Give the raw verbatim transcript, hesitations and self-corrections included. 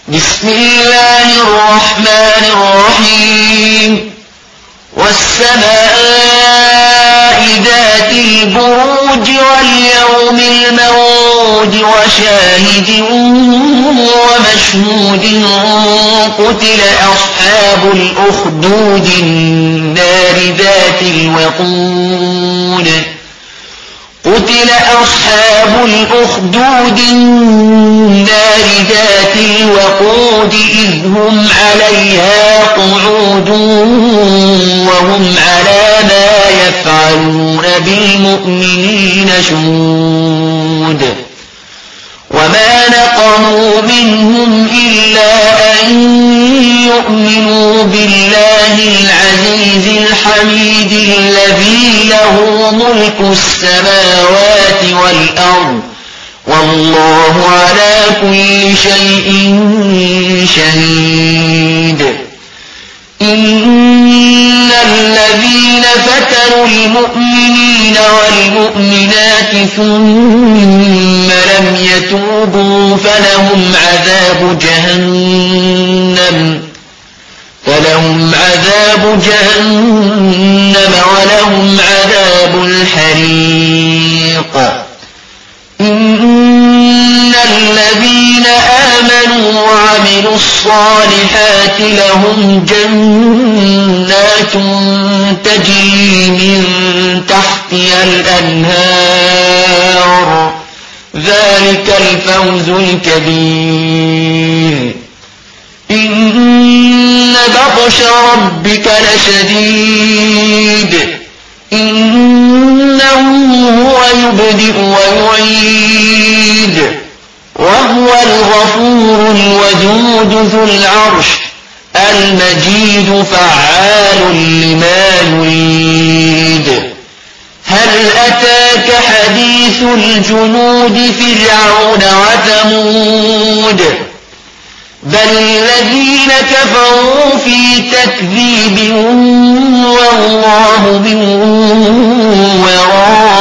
بسم الله الرحمن الرحيم والسماء ذات البروج واليوم الموعود وشاهد ومشهود قتل أصحاب الأخدود النار ذات الوقود قتل أصحاب الأخدود النار ذات الوقود إذ هم عليها قعود وهم على ما يفعلون بالمؤمنين شهود وما نقموا منهم إلا أن يؤمنوا بالله العزيز الحميد الذي له ملك السماوات والأرض والله على كل شيء شهيد إن الذين فتنوا المؤمنين والمؤمنات ثم لم يتوبوا فلهم عذاب جهنم فلهم عذاب جهنم ولهم عذاب الحريق إن الذين آمنوا وعملوا الصالحات لهم جنات تجري من تحتها الأنهار ذلك الفوز الكبير إن بطش ربك لشديد إنه هو يبدئ ويعيد وهو الغفور الودود ذو العرش المجيد فعال لما يريد هل أتاك حديث الجنود فرعون وثمود بل الذين كفروا في تكذيب والله من وراء